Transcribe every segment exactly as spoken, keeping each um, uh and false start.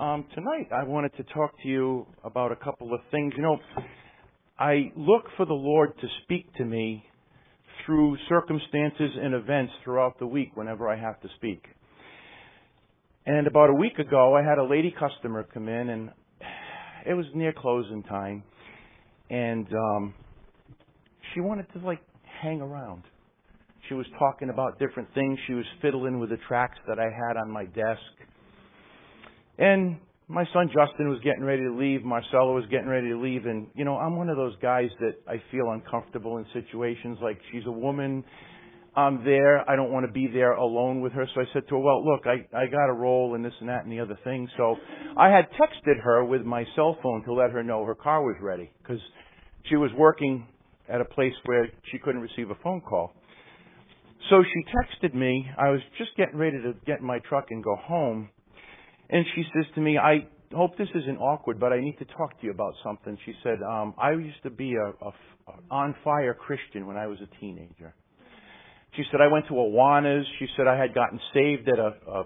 Um, tonight I wanted to talk to you about a couple of things. You know, I look for the Lord to speak to me through circumstances and events throughout the week whenever I have to speak. And about a week ago, I had a lady customer come in, and it was near closing time, and um, she wanted to, like, hang around. She was talking about different things. She was fiddling with the tracks that I had on my desk. And my son Justin was getting ready to leave. Marcella was getting ready to leave. And, you know, I'm one of those guys that I feel uncomfortable in situations like she's a woman. I'm there. I don't want to be there alone with her. So I said to her, well, look, I, I got a role and this and that and the other thing. So I had texted her with my cell phone to let her know her car was ready because she was working at a place where she couldn't receive a phone call. So she texted me. I was just getting ready to get in my truck and go home. And she says to me, I hope this isn't awkward, but I need to talk to you about something. She said, um, I used to be a, a, a on-fire Christian when I was a teenager. She said, I went to Awanas. She said, I had gotten saved at a, a,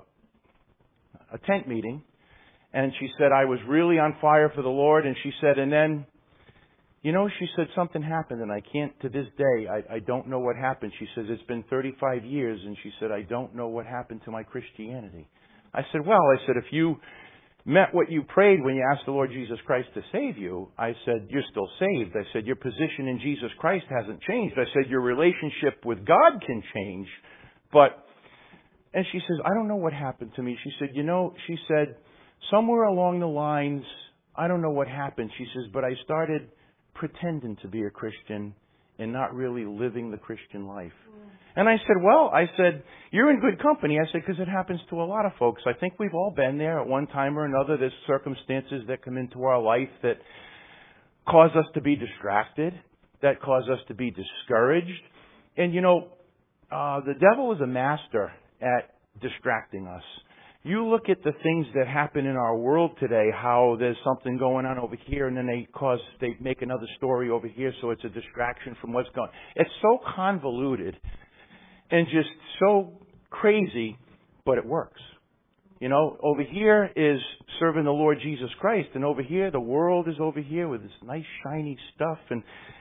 a tent meeting. And she said, I was really on fire for the Lord. And she said, and then, you know, she said, something happened, and I can't, to this day, I, I don't know what happened. She says, it's been thirty-five years, and she said, I don't know what happened to my Christianity. I said, well, I said, if you meant what you prayed when you asked the Lord Jesus Christ to save you, I said, you're still saved. I said, your position in Jesus Christ hasn't changed. I said, your relationship with God can change. But, and she says, I don't know what happened to me. She said, you know, she said, somewhere along the lines, I don't know what happened. She says, but I started pretending to be a Christian and not really living the Christian life. And I said, well, I said, you're in good company. I said, because it happens to a lot of folks. I think we've all been there at one time or another. There's circumstances that come into our life that cause us to be distracted, that cause us to be discouraged. And, you know, uh, the devil is a master at distracting us. You look at the things that happen in our world today, how there's something going on over here, and then they cause, they make another story over here, so it's a distraction from what's going on. It's so convoluted and just so crazy, but it works. You know, over here is serving the Lord Jesus Christ, and over here, the world is over here with this nice, shiny stuff. And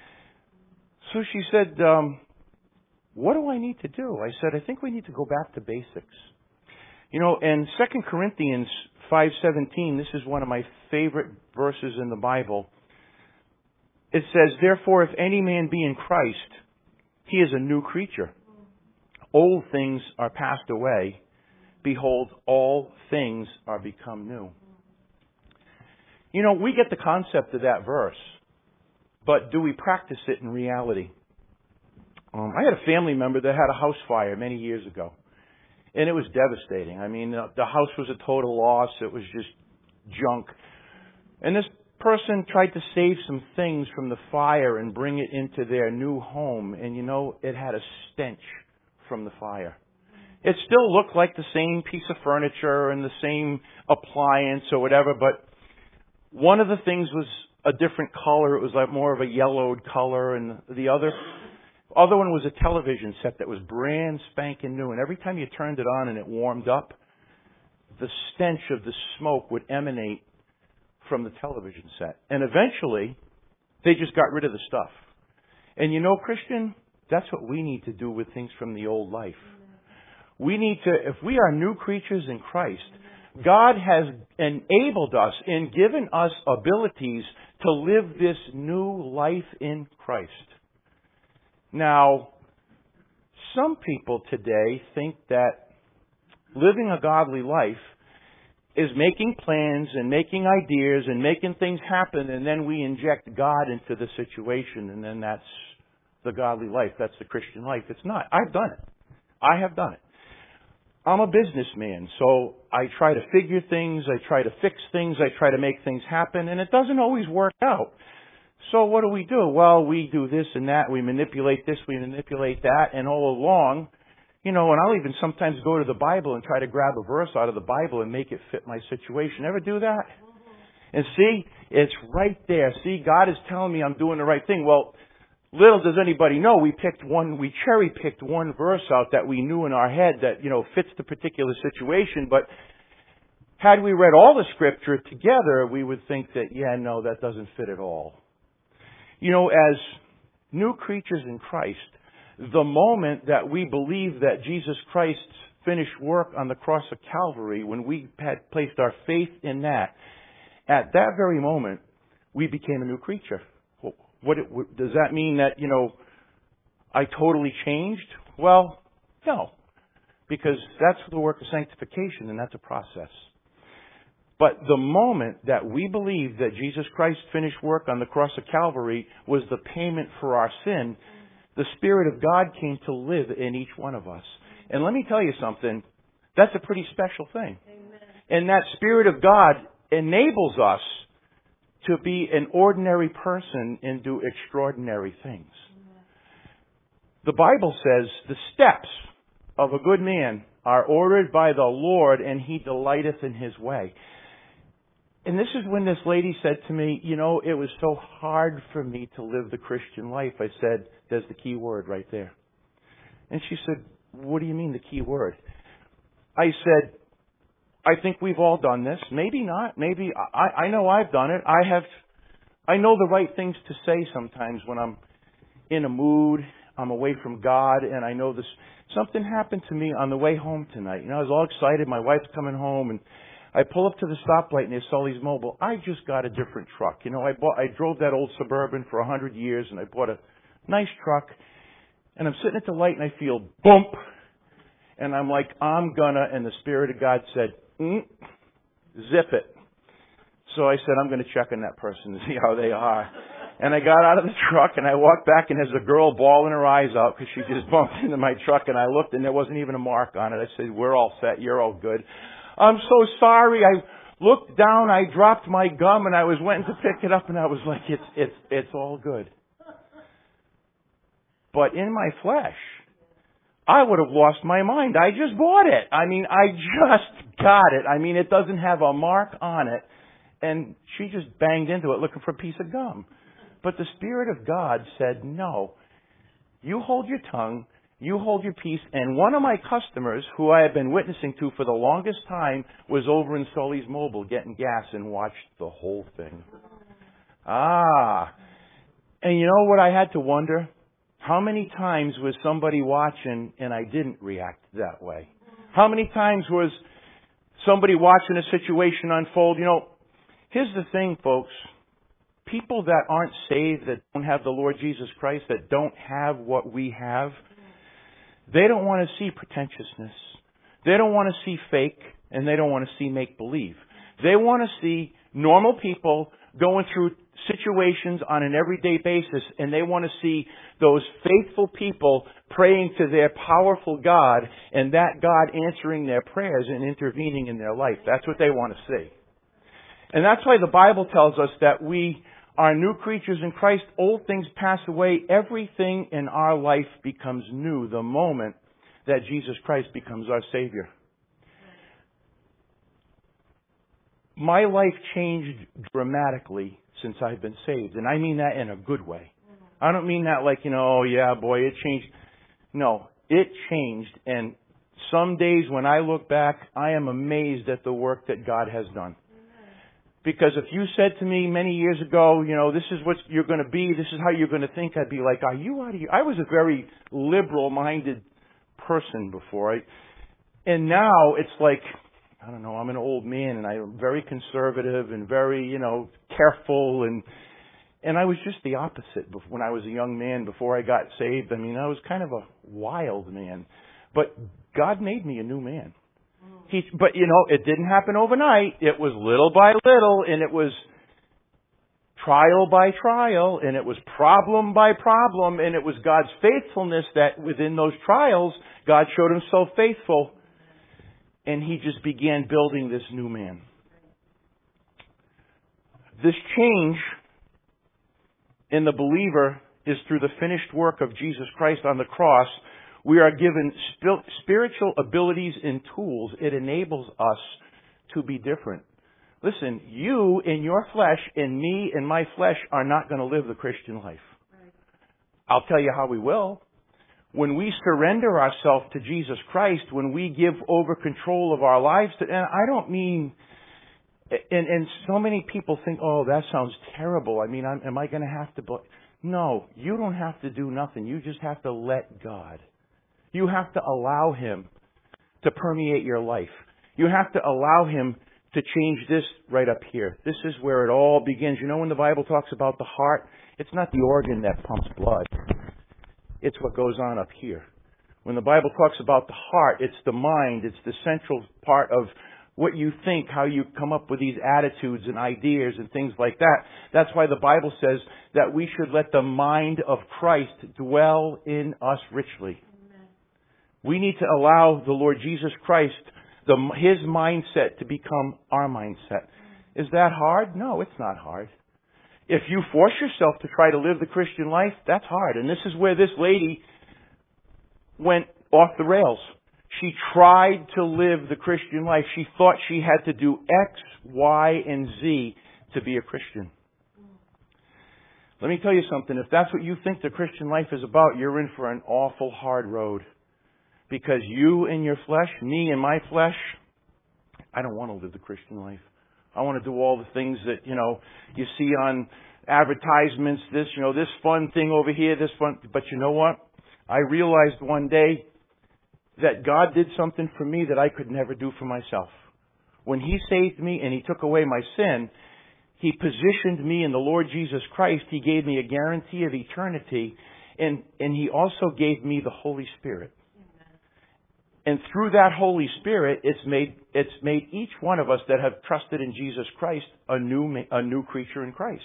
so she said, um, what do I need to do? I said, I think we need to go back to basics. You know, in Second Corinthians five seventeen, this is one of my favorite verses in the Bible. It says, therefore, if any man be in Christ, he is a new creature. Old things are passed away. Behold, all things are become new. You know, we get the concept of that verse, but do we practice it in reality? Um, I had a family member that had a house fire many years ago. And it was devastating. I mean, the, the house was a total loss. It was just junk. And this person tried to save some things from the fire and bring it into their new home. And, you know, it had a stench from the fire. It still looked like the same piece of furniture and the same appliance or whatever, but one of the things was a different color. It was like more of a yellowed color, and the other... other one was a television set that was brand spanking new. And every time you turned it on and it warmed up, the stench of the smoke would emanate from the television set. And eventually, they just got rid of the stuff. And you know, Christian, that's what we need to do with things from the old life. We need to, if we are new creatures in Christ, God has enabled us and given us abilities to live this new life in Christ. Now, some people today think that living a godly life is making plans and making ideas and making things happen, and then we inject God into the situation, and then that's the godly life. That's the Christian life. It's not. I've done it. I have done it. I'm a businessman, so I try to figure things, I try to fix things, I try to make things happen, and it doesn't always work out. So what do we do? Well, we do this and that. We manipulate this. We manipulate that. And all along, you know, and I'll even sometimes go to the Bible and try to grab a verse out of the Bible and make it fit my situation. Ever do that? And see, it's right there. See, God is telling me I'm doing the right thing. Well, little does anybody know, we picked one, we cherry picked one verse out that we knew in our head that, you know, fits the particular situation. But had we read all the Scripture together, we would think that, yeah, no, that doesn't fit at all. You know, as new creatures in Christ, the moment that we believe that Jesus Christ's finished work on the cross of Calvary, when we had placed our faith in that, at that very moment, we became a new creature. What, what does that mean that, you know, I totally changed? Well, no. Because that's the work of sanctification, and that's a process. But the moment that we believed that Jesus Christ's finished work on the cross of Calvary was the payment for our sin, the Spirit of God came to live in each one of us. And let me tell you something, that's a pretty special thing. Amen. And that Spirit of God enables us to be an ordinary person and do extraordinary things. Amen. The Bible says the steps of a good man are ordered by the Lord, and He delighteth in His way. And this is when this lady said to me, you know, it was so hard for me to live the Christian life. I said, there's the key word right there. And she said, what do you mean the key word? I said, I think we've all done this. Maybe not. Maybe I, I know I've done it. I have, I know the right things to say sometimes when I'm in a mood, I'm away from God, and I know this. Something happened to me on the way home tonight. You know, I was all excited. My wife's coming home, and I pull up to the stoplight near Sully's Mobile. I just got a different truck. You know, I bought, I drove that old Suburban for a hundred years, and I bought a nice truck. And I'm sitting at the light, and I feel bump. And I'm like, I'm gonna. And the Spirit of God said, mm, zip it. So I said, I'm going to check on that person to see how they are. And I got out of the truck, and I walked back, and there's a girl bawling her eyes out because she just bumped into my truck. And I looked, and there wasn't even a mark on it. I said, we're all set. You're all good. I'm so sorry. I looked down, I dropped my gum, and I was waiting to pick it up, and I was like, it's, it's, it's all good. But in my flesh, I would have lost my mind. I just bought it. I mean, I just got it. I mean, it doesn't have a mark on it. And she just banged into it looking for a piece of gum. But the Spirit of God said, no, you hold your tongue. You hold your peace. And one of my customers, who I have been witnessing to for the longest time, was over in Sully's Mobile getting gas and watched the whole thing. Ah. And you know what I had to wonder? How many times was somebody watching and I didn't react that way? How many times was somebody watching a situation unfold? You know, here's the thing, folks. People that aren't saved, that don't have the Lord Jesus Christ, that don't have what we have, they don't want to see pretentiousness. They don't want to see fake, and they don't want to see make-believe. They want to see normal people going through situations on an everyday basis, and they want to see those faithful people praying to their powerful God, and that God answering their prayers and intervening in their life. That's what they want to see. And that's why the Bible tells us that we are new creatures in Christ. Old things pass away. Everything in our life becomes new the moment that Jesus Christ becomes our Savior. My life changed dramatically since I've been saved. And I mean that in a good way. I don't mean that like, you know, oh yeah, boy, it changed. No, it changed. And some days when I look back, I am amazed at the work that God has done. Because if you said to me many years ago, you know, this is what you're going to be, this is how you're going to think, I'd be like, are you out of your... I was a very liberal-minded person before. I, and now it's like, I don't know, I'm an old man, and I'm very conservative and very, you know, careful. And and I was just the opposite when I was a young man before I got saved. I mean, I was kind of a wild man. But God made me a new man. He, but, you know, it didn't happen overnight. It was little by little, and it was trial by trial, and it was problem by problem, and it was God's faithfulness that within those trials, God showed Himself faithful, and He just began building this new man. This change in the believer is through the finished work of Jesus Christ on the cross. We are given spiritual abilities and tools. It enables us to be different. Listen, you in your flesh and me in my flesh are not going to live the Christian life. Right. I'll tell you how we will. When we surrender ourselves to Jesus Christ, when we give over control of our lives to, and I don't mean And, and so many people think, oh, that sounds terrible. I mean, I'm, am I going to have to... Bl-? No, you don't have to do nothing. You just have to let God. You have to allow Him to permeate your life. You have to allow Him to change this right up here. This is where it all begins. You know, when the Bible talks about the heart, it's not the organ that pumps blood. It's what goes on up here. When the Bible talks about the heart, it's the mind. It's the central part of what you think, how you come up with these attitudes and ideas and things like that. That's why the Bible says that we should let the mind of Christ dwell in us richly. Amen. We need to allow the Lord Jesus Christ, the, His mindset, to become our mindset. Is that hard? No, it's not hard. If you force yourself to try to live the Christian life, that's hard. And this is where this lady went off the rails. She tried to live the Christian life. She thought she had to do X, Y, and Z to be a Christian. Let me tell you something. If that's what you think the Christian life is about, you're in for an awful hard road. Because you and your flesh, me and my flesh, I don't want to live the Christian life. I want to do all the things that, you know, you see on advertisements, this, you know, this fun thing over here, this fun. But you know what? I realized one day that God did something for me that I could never do for myself. When He saved me and He took away my sin, He positioned me in the Lord Jesus Christ. He gave me a guarantee of eternity, and, and He also gave me the Holy Spirit. Amen. And through that Holy Spirit, it's made, it's made each one of us that have trusted in Jesus Christ a new, a new creature in Christ.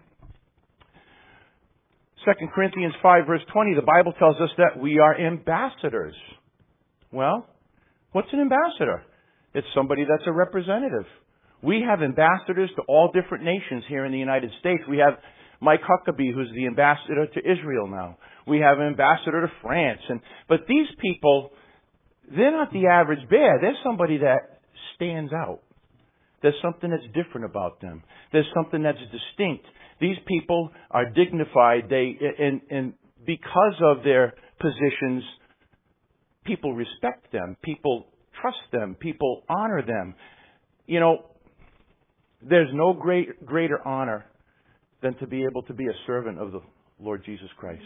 Second Corinthians five verse twenty, the Bible tells us that we are ambassadors. Well, what's an ambassador? It's somebody that's a representative. We have ambassadors to all different nations here in the United States. We have Mike Huckabee, who's the ambassador to Israel now. We have an ambassador to France. And but these people, they're not the average bear. They're somebody that stands out. There's something that's different about them. There's something that's distinct. These people are dignified. They and, and because of their positions, people respect them. People trust them. People honor them. You know, there's no great, greater honor than to be able to be a servant of the Lord Jesus Christ.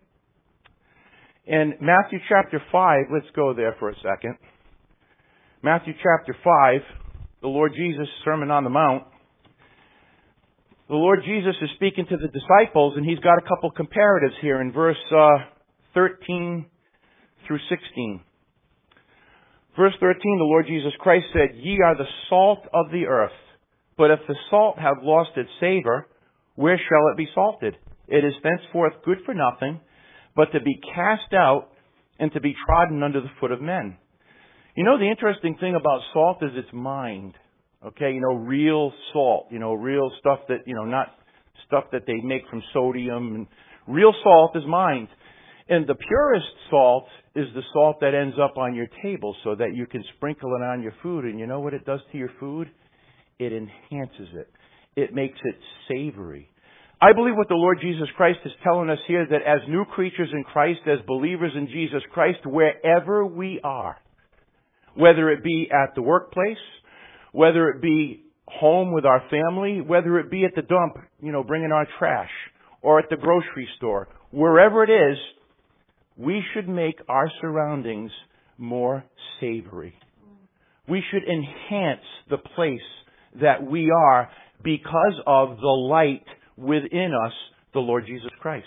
In Matthew chapter five, let's go there for a second. Matthew chapter five, the Lord Jesus' Sermon on the Mount. The Lord Jesus is speaking to the disciples, and He's got a couple comparatives here in verse uh, thirteen through sixteen. Verse thirteen, the Lord Jesus Christ said, "Ye are the salt of the earth. But if the salt have lost its savor, where shall it be salted? It is thenceforth good for nothing, but to be cast out and to be trodden under the foot of men." You know, the interesting thing about salt is its mind. Okay, you know, real salt, you know, real stuff that, you know, not stuff that they make from sodium. And real salt is mind. And the purest salt is the salt that ends up on your table so that you can sprinkle it on your food. And you know what it does to your food? It enhances it. It makes it savory. I believe what the Lord Jesus Christ is telling us here, that as new creatures in Christ, as believers in Jesus Christ, wherever we are, whether it be at the workplace, whether it be home with our family, whether it be at the dump, you know, bringing our trash, or at the grocery store, wherever it is, we should make our surroundings more savory. We should enhance the place that we are because of the light within us, the Lord Jesus Christ.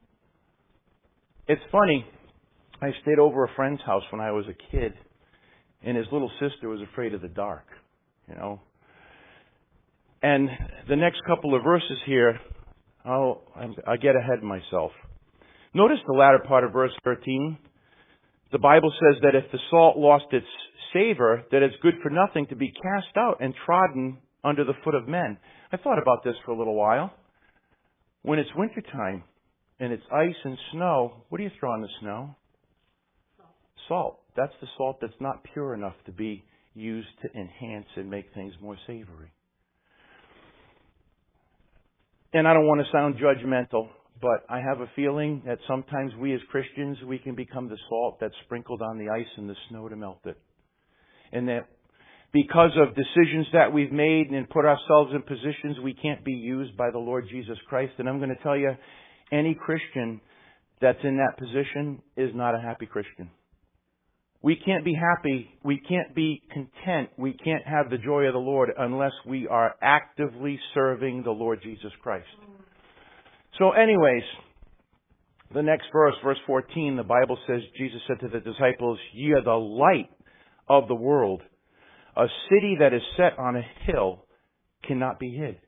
It's funny, I stayed over a friend's house when I was a kid, and his little sister was afraid of the dark, you know. And the next couple of verses here, I'll, I get ahead of myself. Notice the latter part of verse thirteen. The Bible says that if the salt lost its savor, that it's good for nothing to be cast out and trodden under the foot of men. I thought about this for a little while. When it's wintertime and it's ice and snow, what do you throw on the snow? Salt. Salt. That's the salt that's not pure enough to be used to enhance and make things more savory. And I don't want to sound judgmental, but I have a feeling that sometimes we as Christians, we can become the salt that's sprinkled on the ice and the snow to melt it. And that because of decisions that we've made and put ourselves in positions we can't be used by the Lord Jesus Christ. And I'm going to tell you, any Christian that's in that position is not a happy Christian. We can't be happy. We can't be content. We can't have the joy of the Lord unless we are actively serving the Lord Jesus Christ. So anyways, the next verse, verse fourteen, the Bible says, Jesus said to the disciples, "Ye are the light of the world. A city that is set on a hill cannot be hid."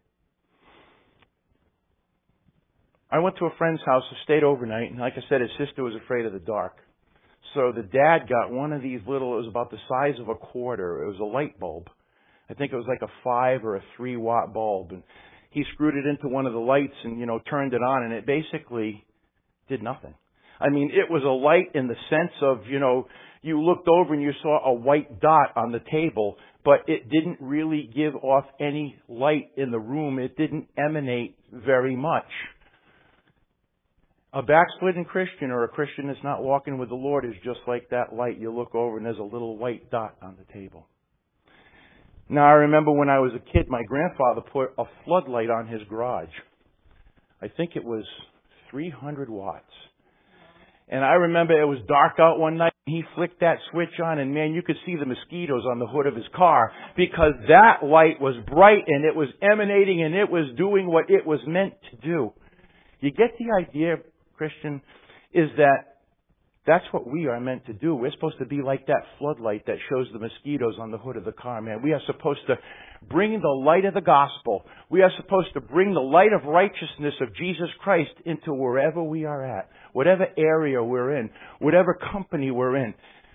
I went to a friend's house, stayed overnight, and like I said, his sister was afraid of the dark. So the dad got one of these little, it was about the size of a quarter. It was a light bulb. I think it was like a five or a three watt bulb. And he screwed it into one of the lights and, you know, turned it on, and it basically did nothing. I mean, it was a light in the sense of, you know, you looked over and you saw a white dot on the table, but it didn't really give off any light in the room. It didn't emanate very much. A backslidden Christian or a Christian that's not walking with the Lord is just like that light. You look over and there's a little white dot on the table. Now, I remember when I was a kid, my grandfather put a floodlight on his garage. I think it was three hundred watts. And I remember it was dark out one night. He flicked that switch on, and man, you could see the mosquitoes on the hood of his car because that light was bright and it was emanating and it was doing what it was meant to do. You get the idea, Christian, is that that's what we are meant to do. We're supposed to be like that floodlight that shows the mosquitoes on the hood of the car, man. We are supposed to bring the light of the gospel. We are supposed to bring the light of righteousness of Jesus Christ into wherever we are at, whatever area we're in, whatever company we're in.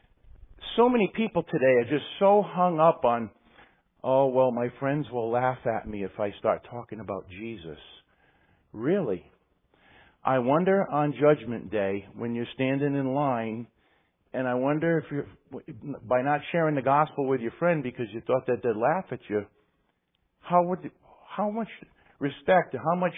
So many people today are just so hung up on, oh, well, my friends will laugh at me if I start talking about Jesus. Really? I wonder on Judgment Day when you're standing in line, and I wonder if you're, by not sharing the gospel with your friend because you thought that they'd laugh at you, how would, how much respect, how much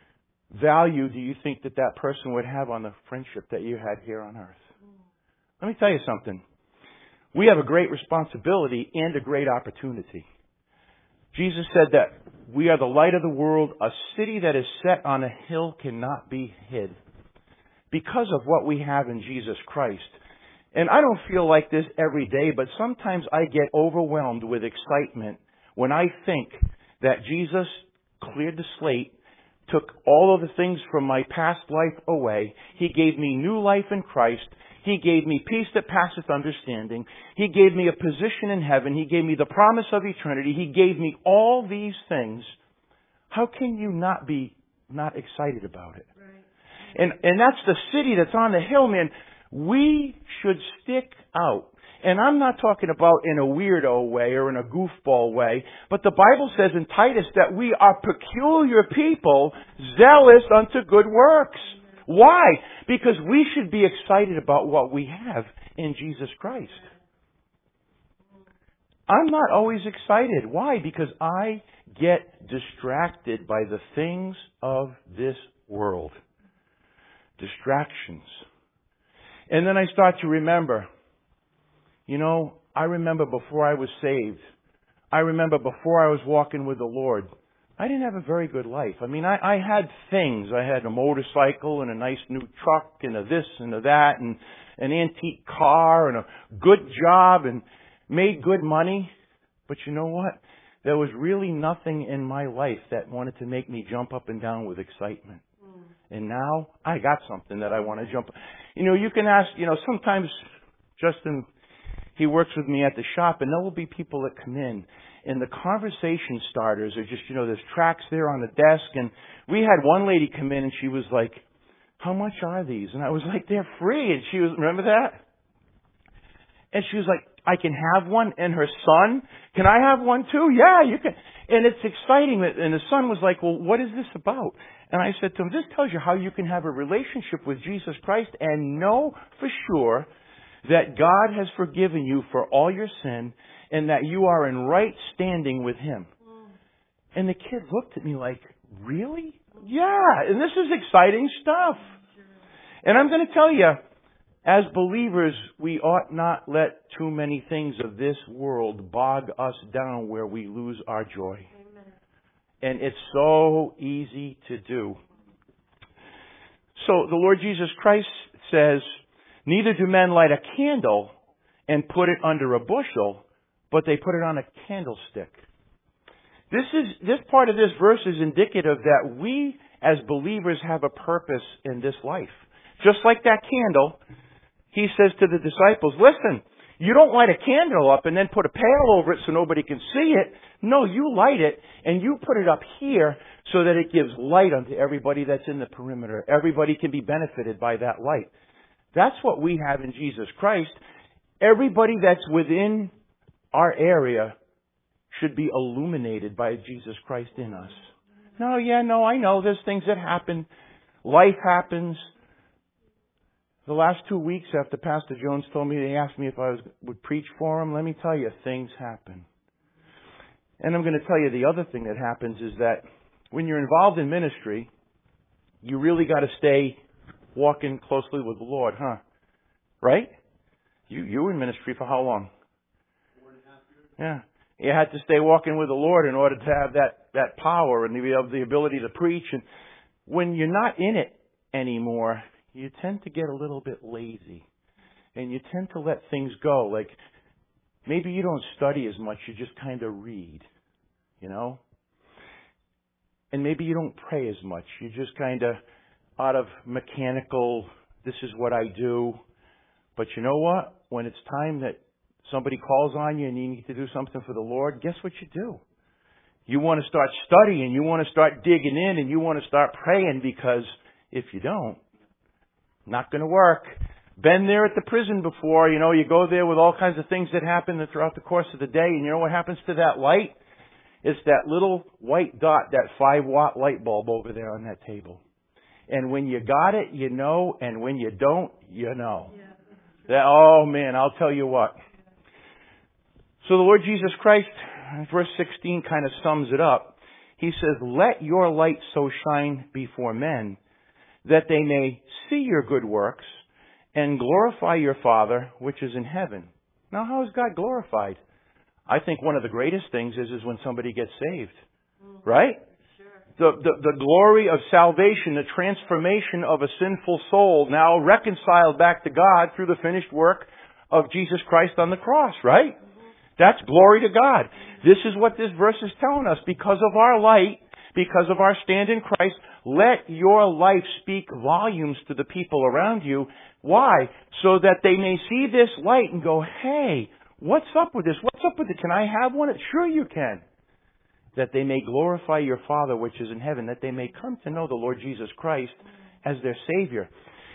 value do you think that that person would have on the friendship that you had here on earth? Let me tell you something. We have a great responsibility and a great opportunity. Jesus said that we are the light of the world. A city that is set on a hill cannot be hid because of what we have in Jesus Christ. And I don't feel like this every day, but sometimes I get overwhelmed with excitement when I think that Jesus cleared the slate, took all of the things from my past life away. He gave me new life in Christ. He gave me peace that passeth understanding. He gave me a position in heaven. He gave me the promise of eternity. He gave me all these things. How can you not be not excited about it? Right. And and that's the city that's on the hill, man. We should stick out. And I'm not talking about in a weirdo way or in a goofball way, but the Bible says in Titus that we are peculiar people, zealous unto good works. Why? Because we should be excited about what we have in Jesus Christ. I'm not always excited. Why? Because I get distracted by the things of this world. Distractions. And then I start to remember, you know, I remember before I was saved, I remember before I was walking with the Lord, I didn't have a very good life. I mean, I, I had things. I had a motorcycle and a nice new truck and a this and a that and an antique car and a good job and made good money. But you know what? There was really nothing in my life that wanted to make me jump up and down with excitement. Mm. And now I got something that I want to jump. You know, you can ask, you know, sometimes Justin, he works with me at the shop, and there will be people that come in, and the conversation starters are just, you know, there's tracks there on the desk, and we had one lady come in, and she was like, how much are these? And I was like, they're free. And she was, remember that? And she was like, I can have one. And her son, can I have one too? Yeah, you can. And it's exciting. That, and the son was like, well, what is this about? And I said to him, this tells you how you can have a relationship with Jesus Christ and know for sure that God has forgiven you for all your sin and that you are in right standing with Him. And the kid looked at me like, really? Yeah, and this is exciting stuff. And I'm going to tell you, As believers, we ought not let too many things of this world bog us down where we lose our joy. Amen. And it's so easy to do. So the Lord Jesus Christ says, neither do men light a candle and put it under a bushel, but they put it on a candlestick. This is, this part of this verse is indicative that we as believers have a purpose in this life. Just like that candle, he says to the disciples, listen, you don't light a candle up and then put a pail over it so nobody can see it. No, you light it and you put it up here so that it gives light unto everybody that's in the perimeter. Everybody can be benefited by that light. That's what we have in Jesus Christ. Everybody that's within our area should be illuminated by Jesus Christ in us. No, yeah, no, I know there's things that happen. Life happens. The last two weeks after Pastor Jones told me, they asked me if I was, would preach for him. Let me tell you, things happen. And I'm going to tell you the other thing that happens is that when you're involved in ministry, you really got to stay walking closely with the Lord, huh? Right? You you were in ministry for how long? Four and a half years. Yeah. You had to stay walking with the Lord in order to have that, that power and the, the ability to preach. And when you're not in it anymore, you tend to get a little bit lazy. And you tend to let things go. Like, maybe you don't study as much, you just kind of read, you know? And maybe you don't pray as much. You just kind of, out of mechanical, this is what I do. But you know what? When it's time that somebody calls on you and you need to do something for the Lord, guess what you do? You want to start studying, you want to start digging in, and you want to start praying, because if you don't, not going to work. Been there at the prison before. You know, you go there with all kinds of things that happen throughout the course of the day, and you know what happens to that light? It's that little white dot, that five watt light bulb over there on that table. And when you got it, you know, and when you don't, you know. Yeah. That, oh man, I'll tell you what. So the Lord Jesus Christ, verse sixteen kind of sums it up. He says, let your light so shine before men that they may see your good works and glorify your Father which is in heaven. Now, how is God glorified? I think one of the greatest things is, is when somebody gets saved. Mm-hmm. Right? Sure. The, the, the glory of salvation, the transformation of a sinful soul now reconciled back to God through the finished work of Jesus Christ on the cross, right? Mm-hmm. That's glory to God. This is what this verse is telling us. Because of our light, because of our stand in Christ, let your life speak volumes to the people around you. Why? So that they may see this light and go, hey, what's up with this? What's up with it? Can I have one? Sure you can. That they may glorify your Father which is in heaven, that they may come to know the Lord Jesus Christ as their Savior.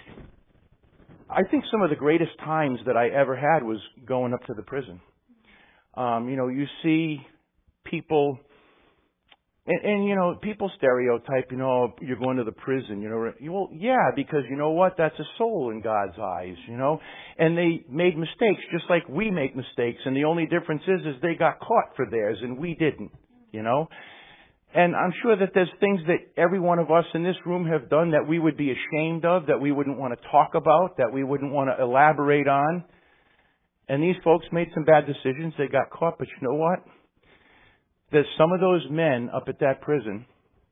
I think some of the greatest times that I ever had was going up to the prison. Um, you know, you see people... And, and, you know, people stereotype, you know, you're going to the prison, you know. Well, yeah, because you know what? That's a soul in God's eyes, you know. And they made mistakes just like we make mistakes. And the only difference is, is they got caught for theirs and we didn't, you know. And I'm sure that there's things that every one of us in this room have done that we would be ashamed of, that we wouldn't want to talk about, that we wouldn't want to elaborate on. And these folks made some bad decisions. They got caught, but you know what? There's some of those men up at that prison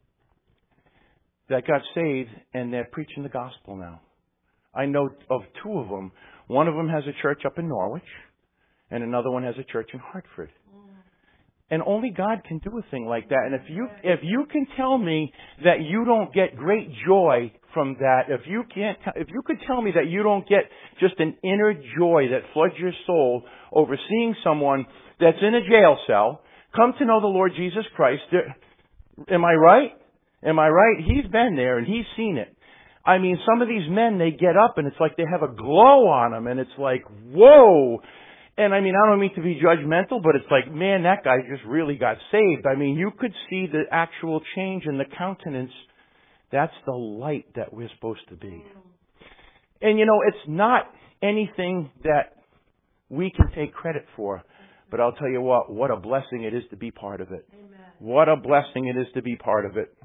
that got saved and they're preaching the gospel now. I know of two of them. One of them has a church up in Norwich and another one has a church in Hartford. And only God can do a thing like that. And if you, if you can tell me that you don't get great joy from that, if you can't, if you could tell me that you don't get just an inner joy that floods your soul over seeing someone that's in a jail cell come to know the Lord Jesus Christ. Am I right? Am I right? He's been there and he's seen it. I mean, some of these men, they get up and it's like they have a glow on them and it's like, whoa. And I mean, I don't mean to be judgmental, but it's like, man, that guy just really got saved. I mean, you could see the actual change in the countenance. That's the light that we're supposed to be. And you know, it's not anything that we can take credit for. But I'll tell you what, what a blessing it is to be part of it. Amen. What a blessing it is to be part of it.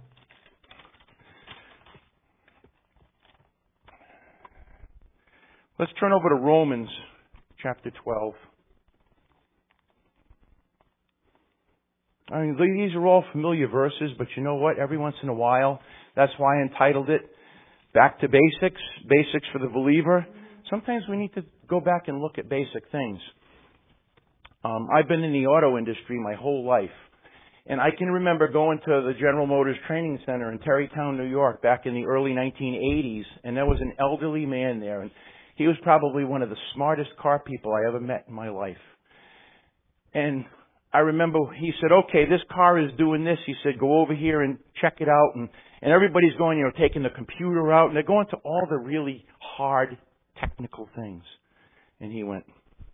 Let's turn over to Romans chapter twelve. I mean, these are all familiar verses, but you know what? Every once in a while, that's why I entitled it Back to Basics, Basics for the Believer. Sometimes we need to go back and look at basic things. Um, I've been in the auto industry my whole life. And I can remember going to the General Motors Training Center in Tarrytown, New York, back in the early nineteen eighties, and there was an elderly man there, and he was probably one of the smartest car people I ever met in my life. And I remember he said, okay, this car is doing this. He said, go over here and check it out. And, and everybody's going, you know, taking the computer out, and they're going to all the really hard technical things. And he went,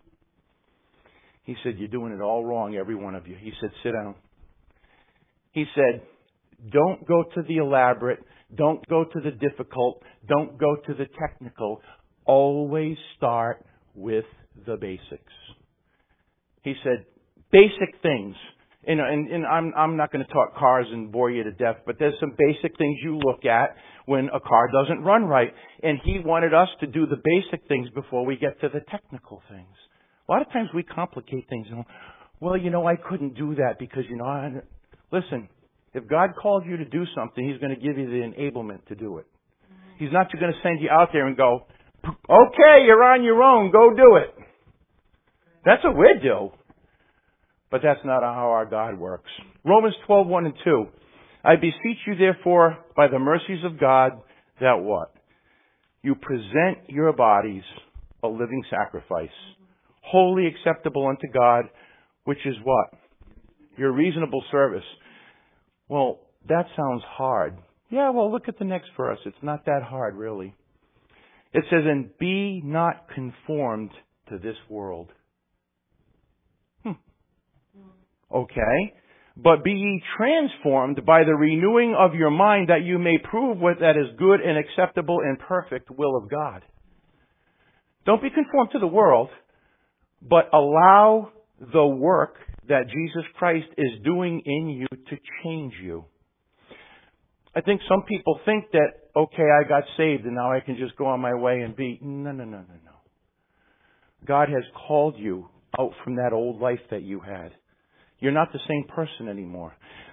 he said, you're doing it all wrong, every one of you. He said, sit down. He said, don't go to the elaborate, don't go to the difficult, don't go to the technical. Always start with the basics. He said, basic things. You know, and, and I'm, I'm not going to talk cars and bore you to death, but there's some basic things you look at when a car doesn't run right. And he wanted us to do the basic things before we get to the technical things. A lot of times we complicate things. You know, well, you know, I couldn't do that because, you know, I... Listen, if God called you to do something, He's going to give you the enablement to do it. He's not just going to send you out there and go, okay, you're on your own, go do it. That's what we do. But that's not how our God works. Romans twelve, one and two. I beseech you therefore by the mercies of God that what? You present your bodies a living sacrifice, wholly acceptable unto God, which is what? Your reasonable service. Well, that sounds hard. Yeah, well, look at the next verse. It's not that hard, really. It says, and be not conformed to this world. Hmm. Okay. But be ye transformed by the renewing of your mind, that you may prove what that is good and acceptable and perfect will of God. Don't be conformed to the world, but allow the work that Jesus Christ is doing in you to change you. I think some people think that, okay, I got saved and now I can just go on my way and be... No, no, no, no, no. God has called you out from that old life that you had. You're not the same person anymore.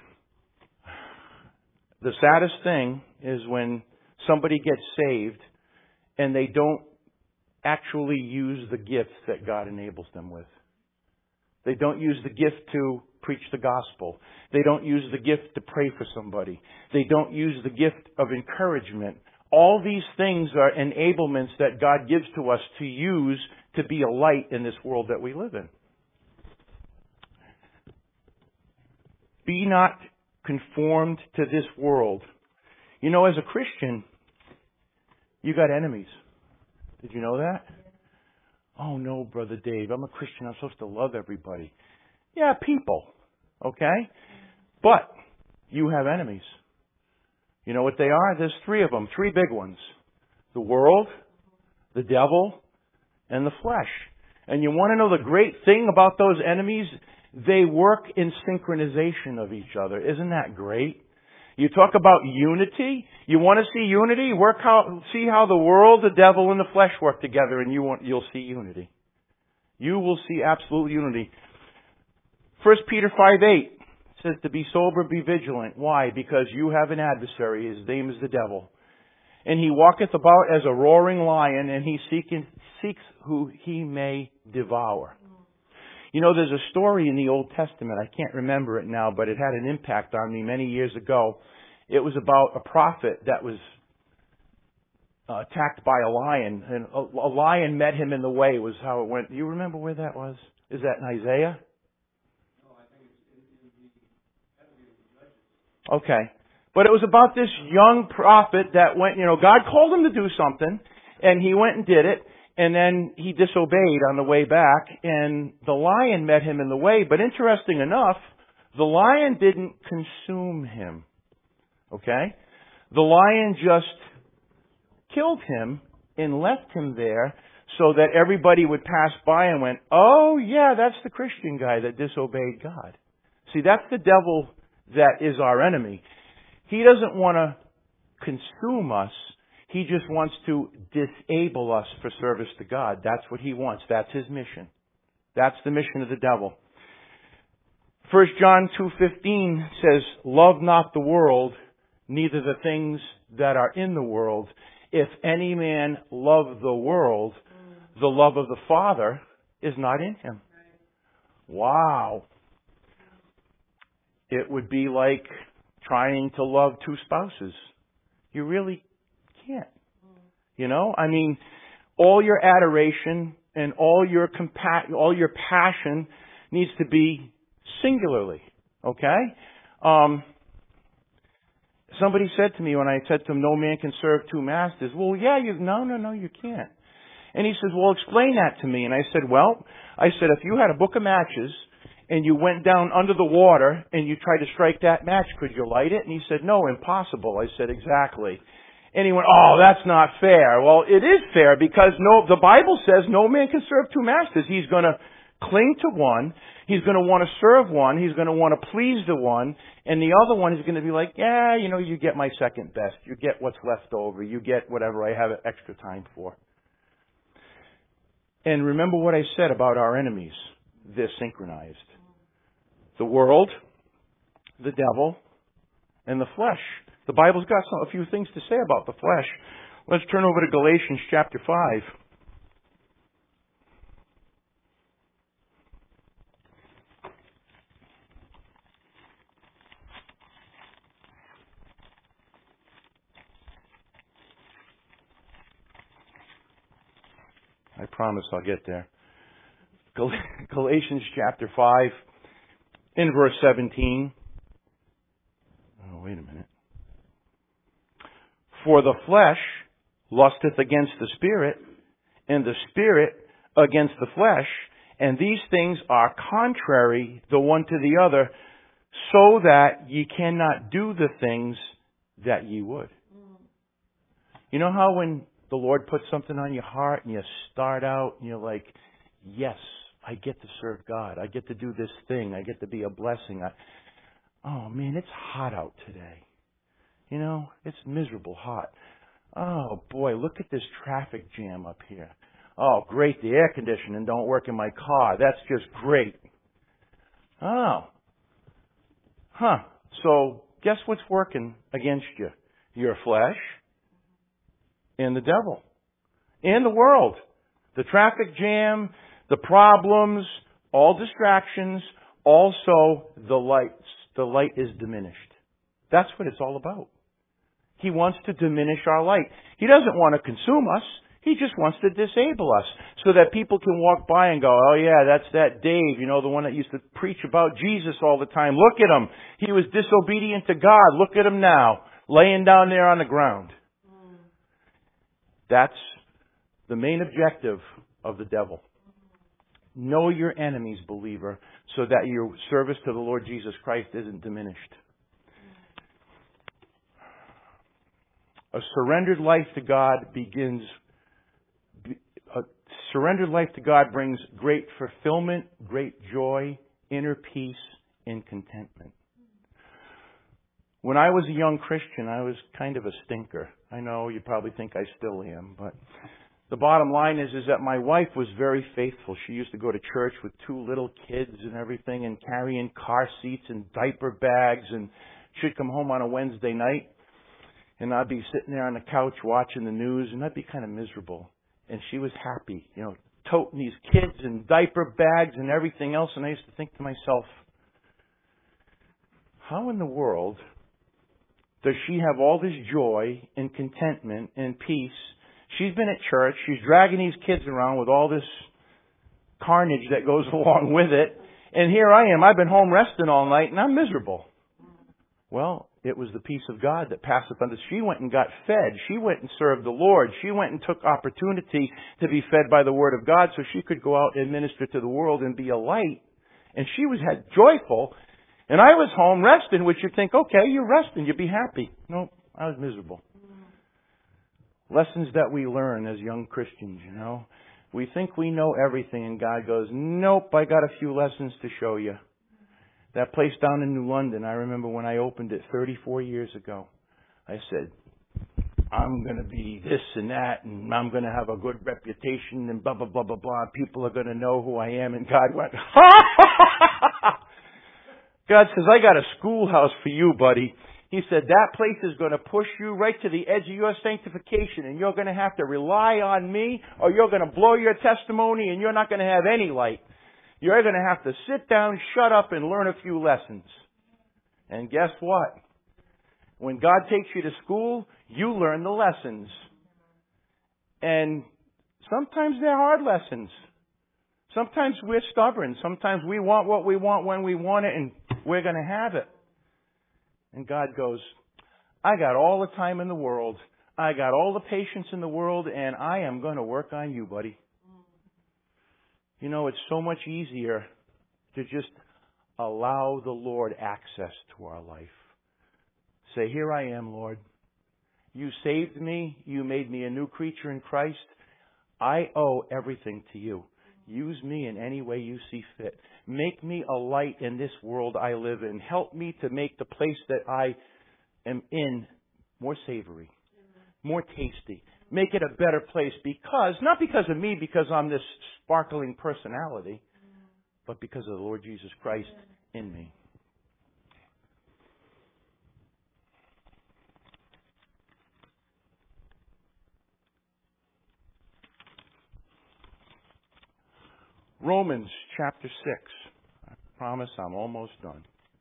The saddest thing is when somebody gets saved and they don't actually use the gifts that God enables them with. They don't use the gift to preach the gospel. They don't use the gift to pray for somebody. They don't use the gift of encouragement. All these things are enablements that God gives to us to use to be a light in this world that we live in. Be not conformed to this world. You know, as a Christian, you got enemies. Did you know that? Oh no, Brother Dave, I'm a Christian. I'm supposed to love everybody. Yeah, people. Okay? But you have enemies. You know what they are? There's three of them. Three big ones. The world, the devil, and the flesh. And you want to know the great thing about those enemies? They work in synchronization of each other. Isn't that great? You talk about unity. You want to see unity? Work how, see how the world, the devil, and the flesh work together, and you want, you'll see unity. You will see absolute unity. First Peter five eight says to be sober, be vigilant. Why? Because you have an adversary. His name is the devil. And he walketh about as a roaring lion, and he seeketh, seeks who he may devour. You know, there's a story in the Old Testament. I can't remember it now, but it had an impact on me many years ago. It was about a prophet that was uh, attacked by a lion, and a, a lion met him in the way, was how it went. Do you remember where that was? Is that in Isaiah? No, I think it's in, in the Okay. But it was about this young prophet that went, you know, God called him to do something, and he went and did it. And then he disobeyed on the way back, and the lion met him in the way. But interesting enough, the lion didn't consume him. Okay? The lion just killed him and left him there so that everybody would pass by and went, oh yeah, that's the Christian guy that disobeyed God. See, that's the devil that is our enemy. He doesn't want to consume us. He just wants to disable us for service to God. That's what he wants. That's his mission. That's the mission of the devil. First John two fifteen says, "Love not the world, neither the things that are in the world. If any man love the world, the love of the Father is not in him." Wow. It would be like trying to love two spouses. You really can't. You know, I mean, all your adoration and all your compa- all your passion needs to be singularly. Okay? Um, somebody said to me when I said to him, "No man can serve two masters." Well, yeah, you. No, no, no, you can't. And he says, "Well, explain that to me." And I said, "Well, I said if you had a book of matches and you went down under the water and you tried to strike that match, could you light it?" And he said, "No, impossible." I said, "Exactly." And he went, "Oh, that's not fair." Well, it is fair because no, the Bible says no man can serve two masters. He's going to cling to one. He's going to want to serve one. He's going to want to please the one. And the other one is going to be like, "Yeah, you know, you get my second best. You get what's left over. You get whatever I have extra time for." And remember what I said about our enemies. They're synchronized. The world, the devil, and the flesh. The Bible's got some, a few things to say about the flesh. Let's turn over to Galatians chapter five. I promise I'll get there. Gal- Galatians chapter five, in verse seventeen. Oh, wait a minute. "For the flesh lusteth against the Spirit, and the Spirit against the flesh, and these things are contrary the one to the other, so that ye cannot do the things that ye would." You know how when the Lord puts something on your heart and you start out and you're like, "Yes, I get to serve God. I get to do this thing. I get to be a blessing. I, oh man, it's hot out today. You know, it's miserable hot. Oh boy, look at this traffic jam up here. Oh great, the air conditioning don't work in my car. That's just great." Oh. Huh. So guess what's working against you? Your flesh and the devil and the world. The traffic jam, the problems, all distractions, also the lights. The light is diminished. That's what it's all about. He wants to diminish our light. He doesn't want to consume us. He just wants to disable us so that people can walk by and go, "Oh yeah, that's that Dave, you know, the one that used to preach about Jesus all the time. Look at him. He was disobedient to God. Look at him now, laying down there on the ground." That's the main objective of the devil. Know your enemies, believer, so that your service to the Lord Jesus Christ isn't diminished. A surrendered life to God begins, a surrendered life to God brings great fulfillment, great joy, inner peace, and contentment. When I was a young Christian, I was kind of a stinker. I know you probably think I still am, but the bottom line is, is that my wife was very faithful. She used to go to church with two little kids and everything and carrying car seats and diaper bags, and she'd come home on a Wednesday night and I'd be sitting there on the couch watching the news and I'd be kind of miserable. And she was happy, you know, toting these kids and diaper bags and everything else. And I used to think to myself, how in the world does she have all this joy and contentment and peace? She's been at church. She's dragging these kids around with all this carnage that goes along with it. And here I am. I've been home resting all night and I'm miserable. Well, it was the peace of God that passeth under. She went and got fed. She went and served the Lord. She went and took opportunity to be fed by the Word of God so she could go out and minister to the world and be a light. And she was had joyful. And I was home resting, which you'd think, okay, you're resting, you'd be happy. No, I was miserable. Lessons that we learn as young Christians, you know. We think we know everything, and God goes, nope, I got a few lessons to show you. That place down in New London, I remember when I opened it thirty-four years ago. I said, I'm going to be this and that, and I'm going to have a good reputation, and blah, blah, blah, blah, blah. People are going to know who I am. And God went, God says, I got a schoolhouse for you, buddy. He said, that place is going to push you right to the edge of your sanctification, and you're going to have to rely on me, or you're going to blow your testimony, and you're not going to have any light. You're going to have to sit down, shut up, and learn a few lessons. And guess what? When God takes you to school, you learn the lessons. And sometimes they're hard lessons. Sometimes we're stubborn. Sometimes we want what we want when we want it, and we're going to have it. And God goes, I got all the time in the world. I got all the patience in the world, and I am going to work on you, buddy. You know, it's so much easier to just allow the Lord access to our life. Say, here I am, Lord. You saved me. You made me a new creature in Christ. I owe everything to you. Use me in any way you see fit. Make me a light in this world I live in. Help me to make the place that I am in more savory, more tasty. Make it a better place because, not because of me, because I'm this sparkling personality, but because of the Lord Jesus Christ in me. Romans chapter six. I promise I'm almost done.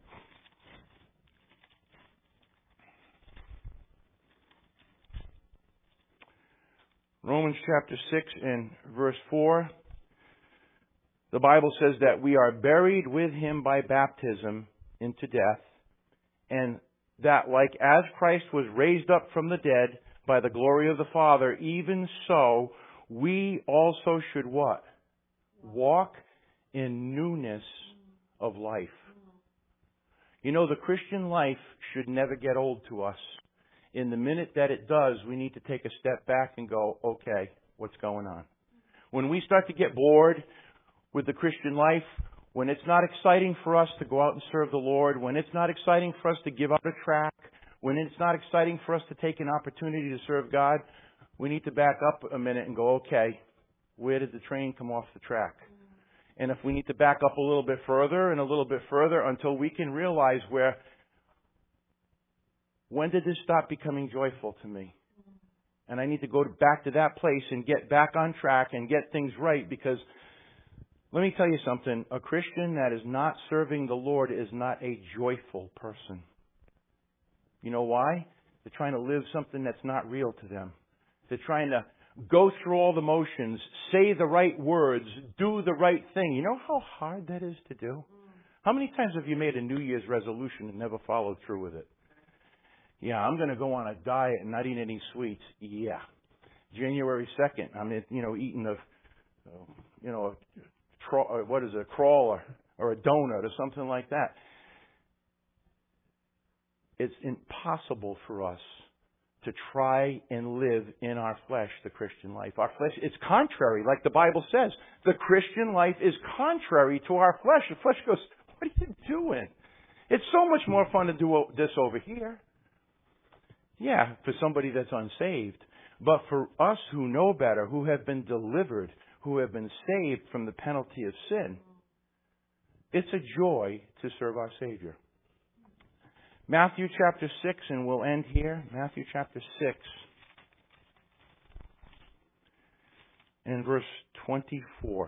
Romans chapter six and verse four. The Bible says that we are buried with Him by baptism into death, and that like as Christ was raised up from the dead by the glory of the Father, even so we also should what? Walk in newness of life. You know, the Christian life should never get old to us. In the minute that it does, we need to take a step back and go, okay, what's going on? When we start to get bored with the Christian life, when it's not exciting for us to go out and serve the Lord, when it's not exciting for us to give up a track, when it's not exciting for us to take an opportunity to serve God, we need to back up a minute and go, okay, where did the train come off the track? And if we need to back up a little bit further and a little bit further until we can realize where, when did this stop becoming joyful to me? And I need to go back to that place and get back on track and get things right, because let me tell you something. A Christian that is not serving the Lord is not a joyful person. You know why? They're trying to live something that's not real to them. They're trying to go through all the motions, say the right words, do the right thing. You know how hard that is to do? How many times have you made a New Year's resolution and never followed through with it? Yeah, I'm going to go on a diet and not eat any sweets. Yeah. January second, I'm, you know, eating a, you know, a, tra- what is it, a crawler or a donut or something like that. It's impossible for us to try and live in our flesh the Christian life. Our flesh, it's contrary, like the Bible says. The Christian life is contrary to our flesh. The flesh goes, what are you doing? It's so much more fun to do this over here. Yeah, for somebody that's unsaved. But for us who know better, who have been delivered, who have been saved from the penalty of sin, it's a joy to serve our Savior. Matthew chapter six, and we'll end here. Matthew chapter six and verse twenty-four.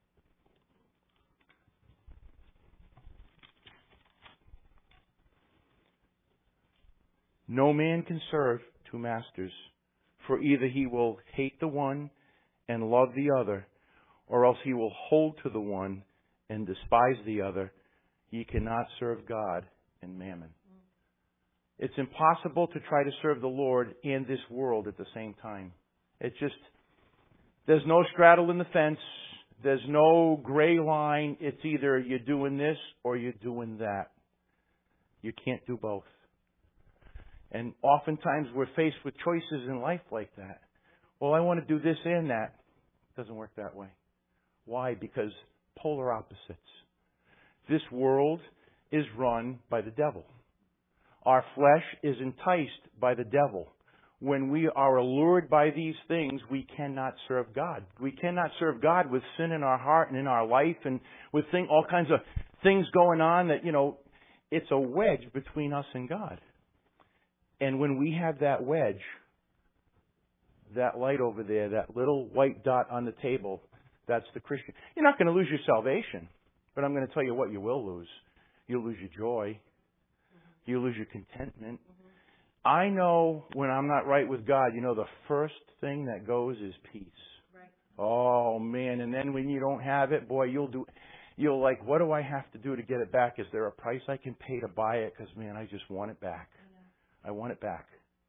No man can serve two masters, for either he will hate the one and love the other, or else he will hold to the one and despise the other. Ye cannot serve God and mammon. It's impossible to try to serve the Lord and this world at the same time. It's just, there's no straddle in the fence. There's no gray line. It's either you're doing this or you're doing that. You can't do both. And oftentimes we're faced with choices in life like that. Well, I want to do this and that. It doesn't work that way. Why? Because polar opposites. This world is run by the devil. Our flesh is enticed by the devil. when we are allured by these things, we cannot serve God. We cannot serve God with sin in our heart and in our life and with thing, all kinds of things going on that, you know, it's a wedge between us and God. And when we have that wedge, that light over there, that little white dot on the table, that's the Christian. You're not going to lose your salvation, but I'm going to tell you what you will lose. You'll lose your joy. You'll lose your contentment. I know when I'm not right with God, you know, the first thing that goes is peace. Right. Oh, man. And then when you don't have it, boy, you'll do, you'll like, what do I have to do to get it back? Is there a price I can pay to buy it? Because, man, I just want it back. I, I want it back.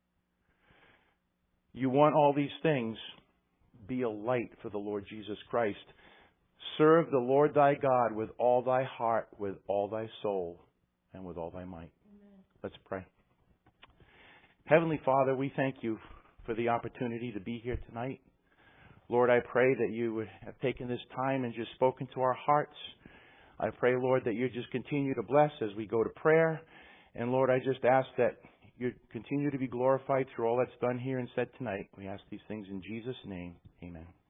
You want all these things. Be a light for the Lord Jesus Christ. Serve the Lord thy God with all thy heart, with all thy soul, and with all thy might. Amen. Let's pray. Heavenly Father, we thank you for the opportunity to be here tonight. Lord, I pray that you would have taken this time and just spoken to our hearts. I pray, Lord, that you just continue to bless as we go to prayer. And Lord, I just ask that you continue to be glorified through all that's done here and said tonight. We ask these things in Jesus' name. Amen.